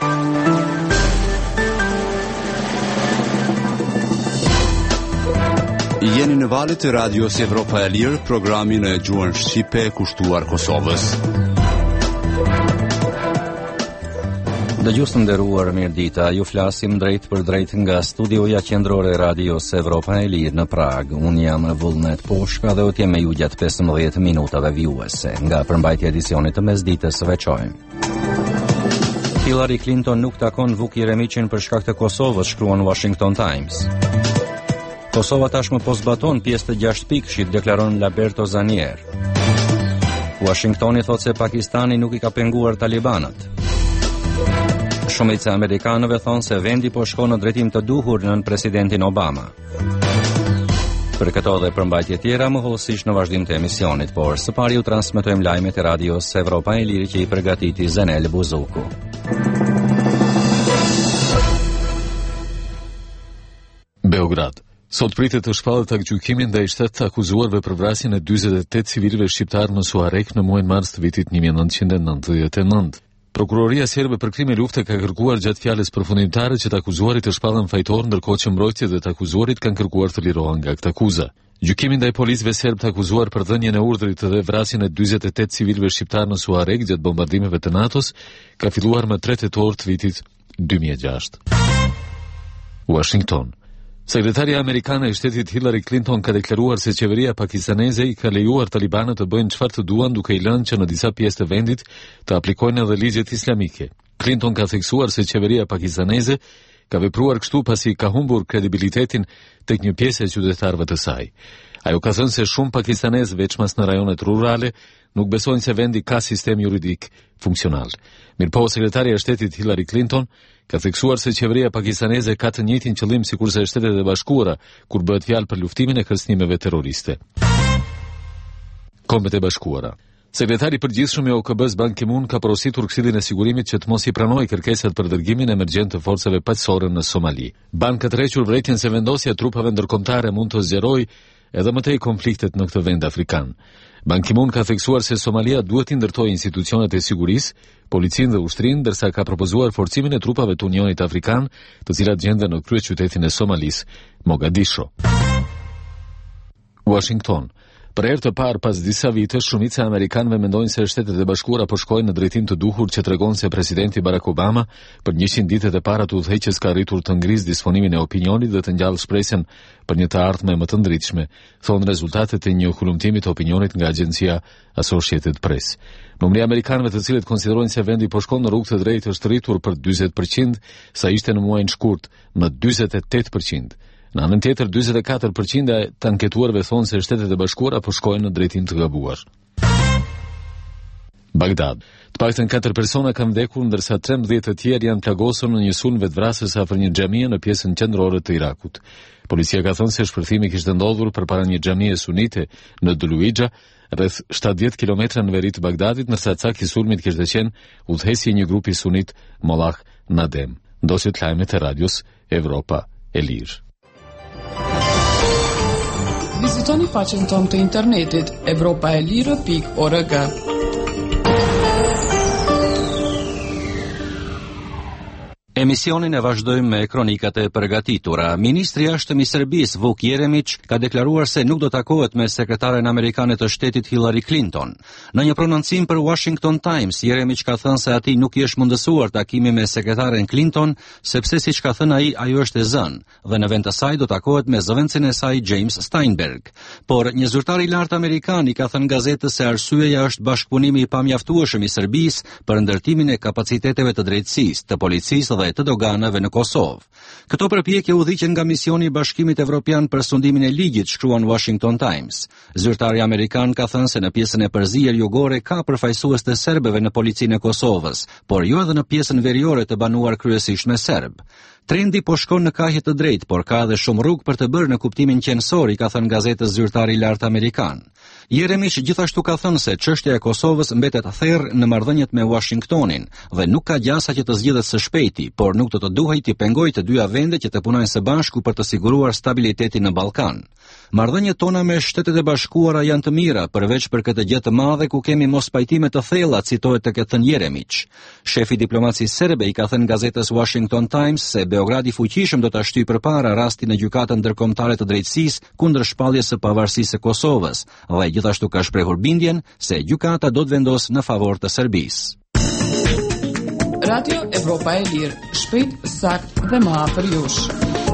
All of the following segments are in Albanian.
Jeni në valët e Radios Evropa e Lirë, programin e gjuhën shqipe kushtuar Kosovës. Dëgjues të nderuar, mirëdita. Ju flasim drejt për drejt nga studioja qendrore e Radios Evropa e Lirë në Prag. Unë jam Vullnet Poshka dhe u t'jem me ju gjatë 15 minutave vijuese. Nga përmbajtja e edicionit të mesditës së veçojmë. Hillary Clinton nuk takon Vuk Jeremiqin për shkak të Kosovës, shkruan Washington Times. Kosova tashmë po zbaton pjesë të 6 pikëshit, deklaron Laberto Zanier. Washingtoni thot se Pakistani nuk i ka penguar talibanët. Shumica e amerikanëve thonë se vendi po shkon në drejtim të duhur nën presidentin Obama. Për këto dhe përmbajtje tjera, më hollësisht në vazhdim të emisionit, por së pari ju transmetojmë lajmet e Radios Evropa e Lirë që i përgatiti Zenel Buzuku. Beograd. Sot pritet të shpallet takgjykimin ndaj 7 akuzuarve për vrasjen e 48 civilëve shqiptar në Suarek në muajin mars të vitit 1999. Prokuroria serbe për krime lufte ka kërkuar gjatë fjalës përfundimtare që të akuzuarit të shpallen fajtor, ndërkohë që mbrojtësit dhe të akuzuarit kanë kërkuar të lirohen nga këtë akuzë. Gjykimi ndaj policëve serb të akuzuar për dhënien e urdhrit dhe vrasjen e 48 civilëve shqiptar në Suarek gjatë bombardimeve të NATO-s ka filluar më 3 tetor të vitit 2006. Washington. Sekretaria amerikane e shtetit Hillary Clinton ka deklaruar se qeveria pakistaneze i ka lejuar talibanët të bëjnë çfarë të duan, duke i lënë që në disa pjesë të vendit të aplikojnë edhe ligjet islamike. Clinton ka theksuar se qeveria pakistaneze ka vepruar kështu pasi ka humbur kredibilitetin tek një pjesë e qytetarëve të saj. Ajo ka thënë se shumë pakistanezë, veçmas në rajonet rurale, nuk besojnë se vendi ka sistem juridik funksional. Mirëpo, sekretaria e shtetit Hillary Clinton ka theksuar se qeveria pakistaneze ka të njëjtin qëllim sikurse Shtetet e Bashkuara kur bëhet fjalë për luftimin e kërcënimeve terroriste. Kombet e Bashkuara. Sekretari i përgjithshëm i OKB-s Ban Ki-moon ka porositur Këshillin e Sigurimit që të mos i pranojë kërkesat për dërgimin emergjent të forcave paqësore në Somali. Ban ka tërhequr vërejtjen se vendosja e trupave ndërkombëtare mund të zgjerojë edhe më tej konfliktet në këtë vend afrikan. Ban Ki-moon ka theksuar se Somalia duhet të ndërtojë institucionet e sigurisë, policinë dhe ushtrinë, ndërsa ka propozuar forcimin e trupave të Unionit Afrikan, të cilat gjenden në kryeqytetin e Somalisë, Mogadisho. Washington. Për herë të parë pas disa vitësh, shumica e amerikanëve mendojnë se Shtetet e Bashkuara po shkojnë në drejtim të duhur që tregon se presidenti Barack Obama për 100 ditët e para të udhëheqjes ka arritur të ngrisë disponimin e opinionit dhe të ngjallë shpresën për një të ardhme më të ndritshme, thonë rezultatet e një hulumtimi të opinionit nga agjencia Associated Press. Numri i amerikanëve të cilët konsiderojnë se vendi po shkon në rrugë të drejtë është rritur për 40%, sa ishte në muajin shkurt në 48%. Në anën tjetër, 44% të anketuarve thonë se Shtetet e Bashkuara po shkojnë në drejtim të gabuar. Bagdad. Të paktën 4 persona kanë vdekur, ndërsa 13 të tjerë janë plagosur në një sulm vetvrasës afër një xhamie në pjesën qendrore të Irakut. Policia ka thënë se shpërthimi kishte ndodhur përpara një xhamie sunite në Duluidja, rreth 70 kilometra në veri të Bagdadit, ndërsa cak i sulmit kishte qenë udhëhesje një grupi sunit Mollah Nadem. Ndoshit lajmet e Radios Evropa e Lirë. Vizitoni faqen tonë të internetit evropaelire.org. Emisionin e vazhdojmë me kronikat e përgatitura. Ministri i Jashtëm i Serbisë Vuk Jeremić ka deklaruar se nuk do takohet me sekretaren amerikane të shtetit Hillary Clinton. Në një prononcim për Washington Times, Jeremić ka thënë se atij nuk i është mundësuar takimi me sekretaren Clinton, sepse siç ka thënë ai, ajo është e zënë dhe në vend të saj do takohet me zëvendësin e saj James Steinberg. Por një zyrtar i lartë amerikan i ka thënë gazetës se arsyeja është bashkëpunimi i pamjaftueshëm i Serbisë për ndërtimin e kapaciteteve të drejtësisë, të policisë dhe të doganave në Kosovë. Këto përpjekje udhëhiqen nga misioni i Bashkimit Evropian për sundimin e ligjit, shkruan Washington Times. Zyrtari amerikan ka thënë se në pjesën e përzier jugore ka përfaqësues të serbëve në policinë e Kosovës, por jo edhe në pjesën veriore të banuar kryesisht me serb. Trendi po shkon në kahje të drejtë, por ka edhe shumë rrugë për të bërë në kuptimin qendror, i ka thënë gazetës zyrtari i lartë amerikan. Jeremić gjithashtu ka thënë se çështja e Kosovës mbetet therrë në marrëdhëniet me Washingtonin dhe nuk ka gjasa që të zgjidhet së shpejti, por nuk do të duhej të pengojë të dyja vendet që të punojnë së bashku për të siguruar stabilitetin në Ballkan. Marrëdhëniet tona me Shtetet e Bashkuara janë të mira, përveç për këtë gjë të madhe ku kemi mospajtime të thella, citohet tek thënë Jeremić. Shefi i diplomacisë serbe i ka thënë gazetës Washington Times se Beogradi i fuqishëm do ta shtyjë përpara rastin në gjykatën ndërkombëtare të drejtësisë kundër shpalljes së pavarësisë së Kosovës dhe gjithashtu ka shprehur bindjen se gjykata do të vendosë në favor të Serbisë. Radio Evropa e Lirë, shpejt, sakt dhe më afër jush.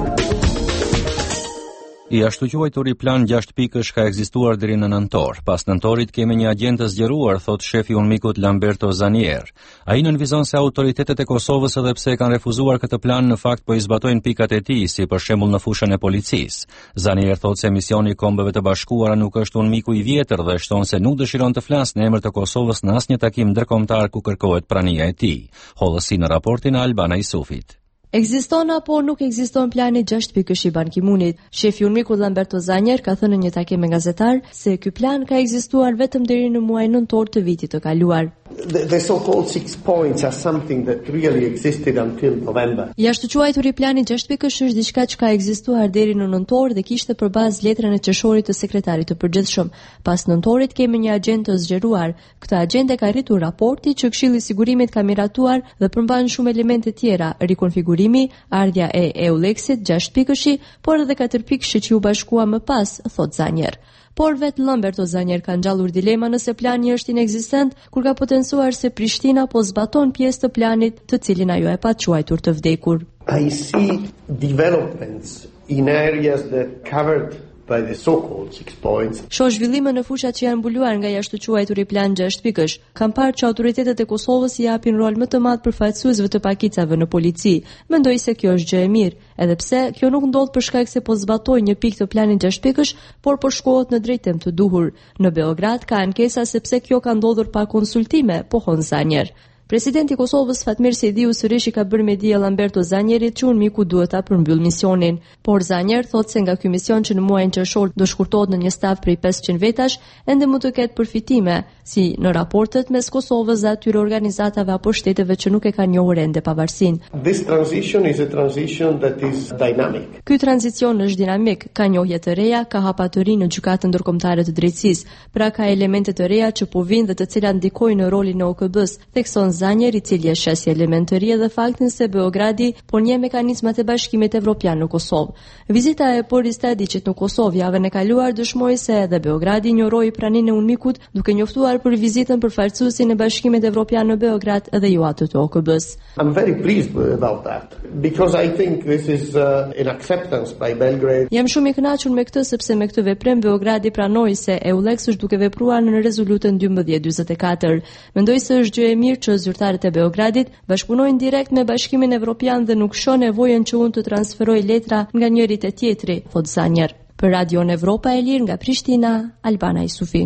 I ashtu quajturi plan 6 pikësh ka ekzistuar deri në nëntor. Pas nëntorit kemi një agent të zgjeruar, thot shefi i UNMIK-ut Lamberto Zanier. Ai nënvizon se autoritetet e Kosovës edhe pse kanë refuzuar këtë plan në fakt po i zbatojnë pikat e tij, si për shembull në fushën e policisë. Zanier thot se misioni i Kombeve të Bashkuara nuk është UNMIK-u i vjetër dhe shton se nuk dëshiron të flasë në emër të Kosovës në asnjë takim ndërkombëtar ku kërkohet prania e tij. Hollësi në raportin e Albana Isufit. Ekziston apo nuk ekziston plani 6 pikësh i Ban Ki-moonit? Shefi i UNMIK-ut Lamberto Zanier ka thënë në një takim me gazetar se ky plan ka ekzistuar vetëm deri në muajin nëntor të vitit të kaluar. The so-called 6 points are something that really existed until November. Jashtëquajturi plani 6 pikësh është diçka që ka ekzistuar deri në nëntor dhe kishte për bazë letrën e qershorit të sekretarit të përgjithshëm. Pas nëntorit kemi një agent të zgjeruar. Këtë agent e ka rritur raporti që Këshilli i Sigurimit ka miratuar dhe përmban shumë elemente tjera, rikonfigurimi, ardhja e EULEX-it, 6 pikëshi, por edhe 4 pikëshi që u bashkua më pas, thot Zanier. Por vetë Lamberto Zanier ka ngjallur dilema nëse plani është inekzistent, kur ka potencuar se Prishtina po zbaton pjesë të planit të cilin ajo e pa quajtur të vdekur. I see developments in areas that covered by the so-called 6 points. Shoh zhvillime në fushat që janë mbuluar nga jashtëquajturi plan 6 pikësh. Kam parë që autoritetet e Kosovës i japin rol më të madh përfaqësuesve të pakicave në polici. Mendoj se kjo është gjë e mirë, edhe pse kjo nuk ndodh për shkak se po zbatoj një pikë të planit 6 pikësh, por po shkohet në drejtim të duhur. Në Beograd ka ankesa sepse kjo ka ndodhur pa konsultime, pohon Zanier. Presidenti i Kosovës Fatmir Sejdiu sërish i ka bërë me dije Lamberto Zanierit që UNMIK-u duhet ta përmbyll misionin, por Zanier thotë se nga ky mision që në muajin qershor do shkurtohet në një staf prej 500 vetash, ende mund të ketë përfitime, si në raportet mes Kosovës dhe atyre organizatave apo shteteve që nuk e kanë njohur ende pavarësinë. This transition is a transition that is dynamic. Ky tranzicion është dinamik, ka njohje të reja, ka hapa të ri në gjykatën ndërkombëtare të drejtësisë, pra ka elemente të reja që po vinë dhe të cilat ndikojnë në rolin e OKB-s, thekson Zanier, i cili e sheh si element të ri edhe faktin se Beogradi po njeh mekanizmat e Bashkimit Evropian në Kosovë. Vizita e Boris Tadićit në Kosovë javën e kaluar dëshmoi se edhe Beogradi injoroi praninë e UNMIK-ut, duke njoftuar për vizitën përfaqësuesin e Bashkimit Evropian në Beograd dhe jo atë të OKB-s. I'm very pleased about that because I think this is an acceptance by Belgrade. Jam shumë i kënaqur me këtë sepse me këtë veprim Beogradi pranoi se EULEX është duke vepruar në rezolutën 1244. Mendoj se është gjë e mirë që zyrtarët e Beogradit bashkëpunojnë direkt me Bashkimin Evropian dhe nuk shoh nevojën që unë të transferoj letra nga njëri te tjetri, thot Zanier. Për Radion Evropa e Lirë nga Prishtina, Albana Isufi.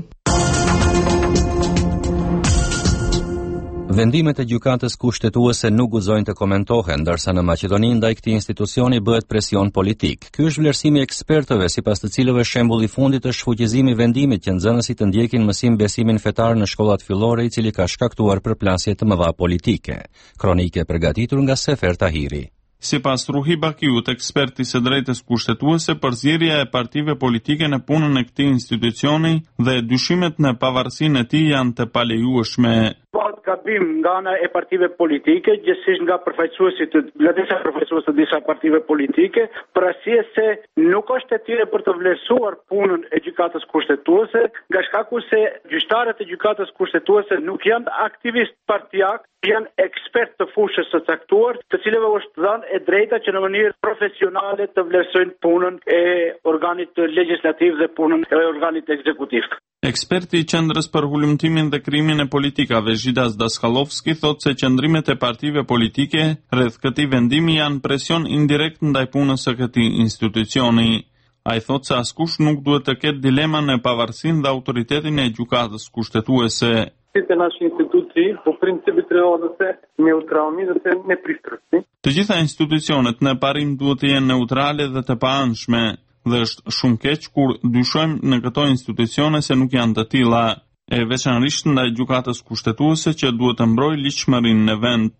Vendimet e gjykatës kushtetuese nuk guxojnë të komentohen, ndërsa në Maqedoni ndaj këtij institucioni bëhet presion politik. Ky është vlerësimi i ekspertëve, sipas të cilëve shembulli i fundit është shfuqizimi i vendimit që nxënësit të ndjekin mësim besimin fetar në shkollat fillore, i cili ka shkaktuar përplasje të mëdha politike. Kronike përgatitur nga Sefer Tahiri. Sipas Ruhi Bakiut, eksperti së drejtës kushtetuese, përzierja e partive politike në punën e këtij institucioni dhe dyshimet në pavarësinë e tij janë të palejueshme. Gabim nga ana e partive politike, gjithsesi nga përfaqësuesit të disa përfaqësues të disa partive politike, për arsye se nuk është e tyre për të vlerësuar punën e gjykatës kushtetuese, nga shkaku se gjyqtarët e gjykatës kushtetuese nuk janë aktivistë partijak, janë ekspertë të fushës së caktuar, të cilëve është dhënë e drejta që në mënyrë profesionale të vlerësojnë punën e organit legjislativ dhe punën e organit ekzekutiv. Eksperti i Qendrës për Hulumtimin dhe Krimin e Politikave, Zhidas Daskallovski, thotë se qëndrimet e partive politike rreth këtij vendimi janë presion indirekt ndaj punës së këtij institucioni. Ai thotë se askush nuk duhet të ketë dilema në pavarësinë dhe autoritetin e gjykatës kushtetuese. Të nashi instituci, po principit trehohet se neutralni dhe nepristrasti. Të gjitha institucionet në parim duhet të jenë neutrale dhe të paanshme, dhe është shumë keq kur dyshojmë në këto institucione se nuk janë të tilla, e veçanërisht ndaj gjykatës kushtetuese që duhet të mbrojë ligjshmërinë në vend.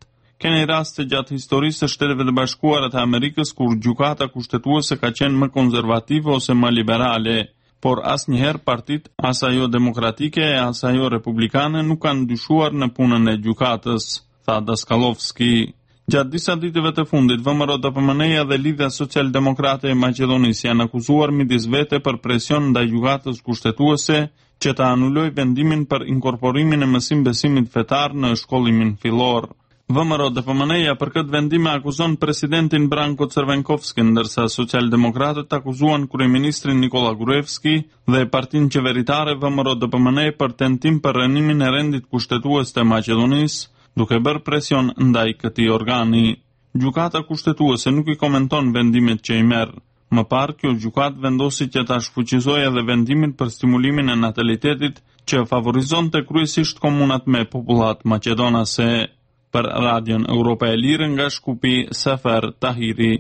Keni raste gjatë historisë së Shteteve të Bashkuara të Amerikës kur gjykata kushtetuese ka qenë më konservative ose më liberale, por asnjëherë partitë as ajo demokratike e as ajo republikane nuk kanë ndyshuar në punën e gjykatës, tha Daskalovski. Gjatë disa ditëve të fundit, VMRO DPMN-ja dhe Lidhja Social-Demokrate e Maqedonisë janë akuzuar midis vete për presion ndaj gjykatës kushtetuese që ta anuloj vendimin për inkorporimin e mësimbesimit fetar në shkollimin fillor. VMRO DPMN-ja për këtë vendim akuzon presidentin Branko Crvenkovski, ndërsa socialdemokratët akuzuan kryeministrin Nikola Gruevski dhe partinë qeveritare VMRO DPMN për tentim për rënimin e rendit kushtetues të Maqedonisë, duke bërë presion ndaj këtij organi. Gjykata kushtetuese nuk i komenton vendimet që i merr. Më parë, kjo gjykatë vendosi që ta shfuqizojë edhe vendimin për stimulimin e natalitetit që favorizonte kryesisht komunat me popullat maqedonase. Për Radion Europa e Lirë nga Shkupi, Sefer Tahiri.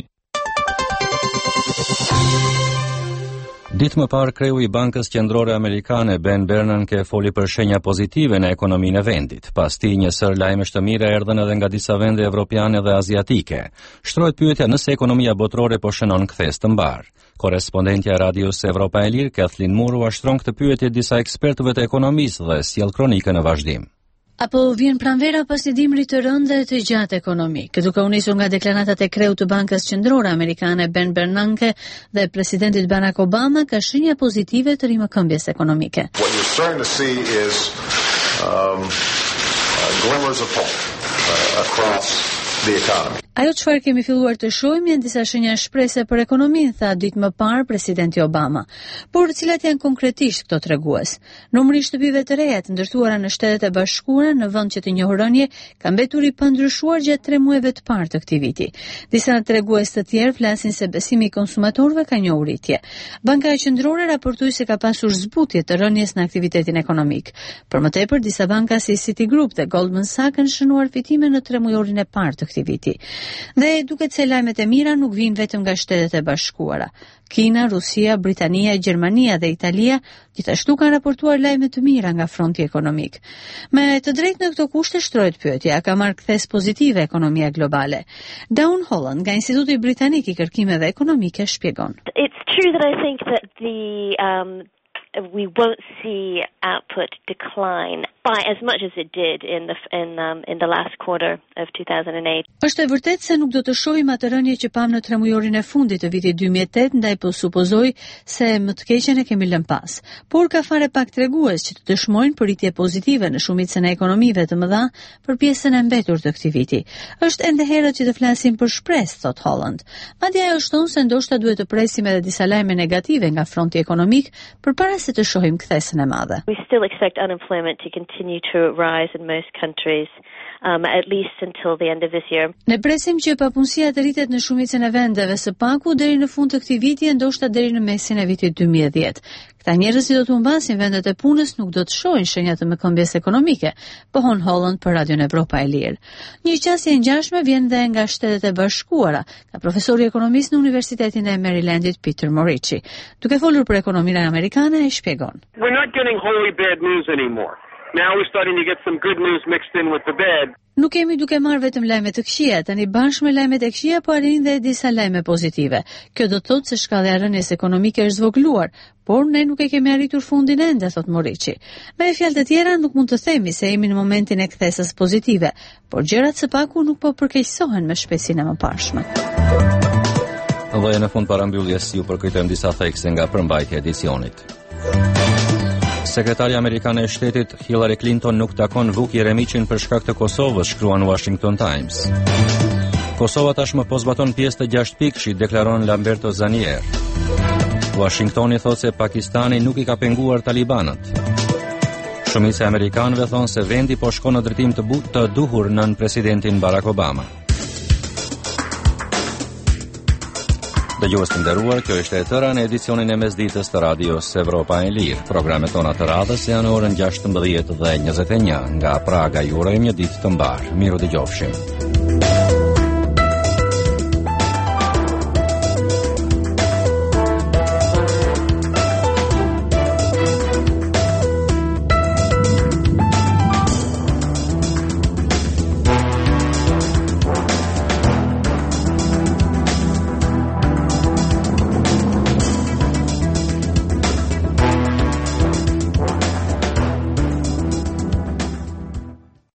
Ditë më parë, kreu i Bankës Qendrore Amerikane Ben Bernanke foli për shenja pozitive në ekonominë e vendit. Pas tij një sër lajmesh të mira erdhën edhe nga disa vende evropiane dhe aziatike. Shtrohet pyetja nëse ekonomia botërore po shënon kthes të mbar. Korrespondentja e Radios Europa e Lirë, Kathleen Moore, u ashtron këtë pyetje disa ekspertëve të ekonomisë dhe sjell kronikën në vazhdim. Apo vjen pranvera pas një dimri të rëndë dhe të gjatë ekonomik, duke u nisur nga deklaratat e kreut të Bankës Qendrore Amerikane Ben Bernanke dhe presidentit Barack Obama ka shenja pozitive të rimëkëmbjes ekonomike. What you're starting to see is glimmers of hope across the economy. Ajo çfarë kemi filluar të shohim janë disa shenja shprese për ekonominë, tha ditë më parë presidenti Obama. Por cilat janë konkretisht këto tregues? Numri i shtëpive të reja të ndërtuara në Shtetet e Bashkuara në vend që të njohë rënje ka mbetur i pandryshuar gjatë 3 muajve të parë të këtij viti. Disa tregues të tjerë flasin se besimi i konsumatorëve ka njohur rritje. Banka Qendrore raportoi se ka pasur zbutje të rënjes në aktivitetin ekonomik. Për më tepër, disa banka si Citigroup dhe Goldman Sachs kanë shënuar fitime në 3 muajorin e parë të këtij viti. Dhe duket se lajmet e mira nuk vijnë vetëm nga Shtetet e Bashkuara. Kina, Rusia, Britania, Gjermania dhe Italia gjithashtu kanë raportuar lajme të mira nga fronti ekonomik. Me të drejtë në këto kushte shtrohet pyetja, ka marrë kthes pozitive ekonomia globale. Dawn Holland nga Instituti Britanik i Kërkimeve Ekonomike shpjegon. It's true that I think that we won't see output decline by as much as it did in the last quarter of 2008. Është e vërtetë se nuk do të shohim atë rënje që pam në 3 muajorin e fundit të vitit 2008, ndaj po supozoj se më të keqen e kemi lënë pas. Por ka fare pak tregues që të dëshmojnë për rritje pozitive në shumicën e ekonomive të mëdha për pjesën e mbetur të këtij viti. Është ende herët që të flasim për shpresë, thot Holland. Madje ajo shton se ndoshta duhet të presim edhe disa lajme negative nga fronti ekonomik përpara se të shohim kthesën e madhe. We still expect unemployment to continue to rise in most countries, at least until the end of this year. Ne presim që papunësia të rritet në shumicën e vendeve së paku deri në fund të këtij viti e ndoshta deri në mesin e vitit 2010. Këta njerëz që do të humbasin vendet e punës nuk do të shohin shenja të mëkëmbjes ekonomike, pohon Holland për Radion Evropa e Lirë. Një qasje e ngjashme vjen dhe nga Shtetet e Bashkuara, nga profesori ekonomist në Universitetin e Marylandit Peter Morici. Duke folur për ekonominë amerikane, e shpjegon. We're not getting wholly bad news anymore. Now we're starting to get some good news mixed in with the bad. Nuk kemi duke marrë vetëm lajme të këqija, tani bashkë me lajmet e këqija po arrin dhe disa lajme pozitive. Kjo do të thotë se shkalla e rënies ekonomike është zvogëluar, por ne nuk e kemi arritur fundin ende, thot Morici. Me fjalë të tjera, nuk mund të themi se jemi në momentin e kthesës pozitive, por gjërat së paku nuk po përkeqësohen me shpejtësinë e mëparshme. Dhe në fund parambyljes ju përkujtojmë disa thekse nga përmbajtja e edicionit. Sekretari amerikane e shtetit Hillary Clinton nuk takon Vuk Jeremiqin për shkak të Kosovës, shkruan Washington Times. Kosova tashmë po zbaton pjesë të 6 pikësh, deklaron Lamberto Zanier. Washingtoni thotë se Pakistani nuk i ka penguar talibanët. Shumica e amerikanëve thonë se vendi po shkon në drejtim të duhur nën presidentin Barack Obama. Dëgjues të nderuar, kjo ishte e tëra në edicionin e mesditës të Radios Evropa e Lirë. Programet tona të radhës janë orën 16 dhe 21 nga Praga. Ju urojmë një ditë të mbar. Miru dëgjofshim.